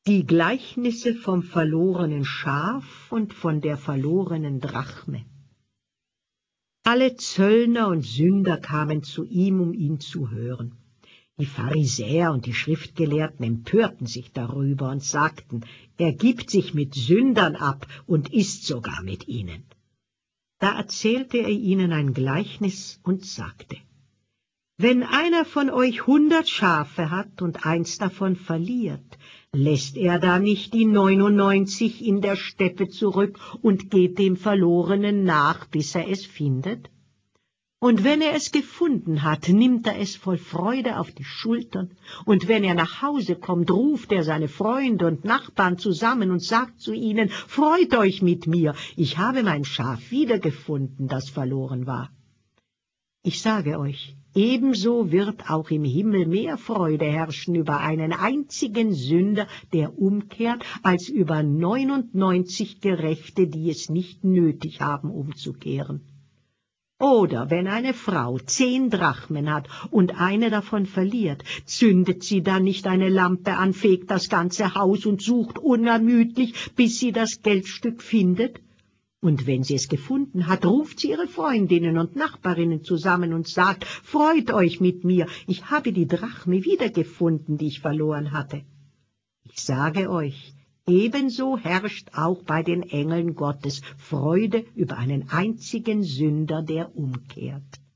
Die Gleichnisse vom verlorenen Schaf und von der verlorenen Drachme. Alle Zöllner und Sünder kamen zu ihm, um ihn zu hören. Die Pharisäer und die Schriftgelehrten empörten sich darüber und sagten, er gibt sich mit Sündern ab und isst sogar mit ihnen. Da erzählte er ihnen ein Gleichnis und sagte, wenn einer von euch 100 Schafe hat und eins davon verliert, lässt er da nicht die 99 in der Steppe zurück und geht dem Verlorenen nach, bis er es findet? Und wenn er es gefunden hat, nimmt er es voll Freude auf die Schultern, und wenn er nach Hause kommt, ruft er seine Freunde und Nachbarn zusammen und sagt zu ihnen, freut euch mit mir, ich habe mein Schaf wiedergefunden, das verloren war. Ich sage euch, ebenso wird auch im Himmel mehr Freude herrschen über einen einzigen Sünder, der umkehrt, als über 99 Gerechte, die es nicht nötig haben, umzukehren. Oder wenn eine Frau 10 Drachmen hat und eine davon verliert, zündet sie dann nicht eine Lampe an, fegt das ganze Haus und sucht unermüdlich, bis sie das Geldstück findet? Und wenn sie es gefunden hat, ruft sie ihre Freundinnen und Nachbarinnen zusammen und sagt, freut euch mit mir, ich habe die Drachme wiedergefunden, die ich verloren hatte. Ich sage euch, ebenso herrscht auch bei den Engeln Gottes Freude über einen einzigen Sünder, der umkehrt.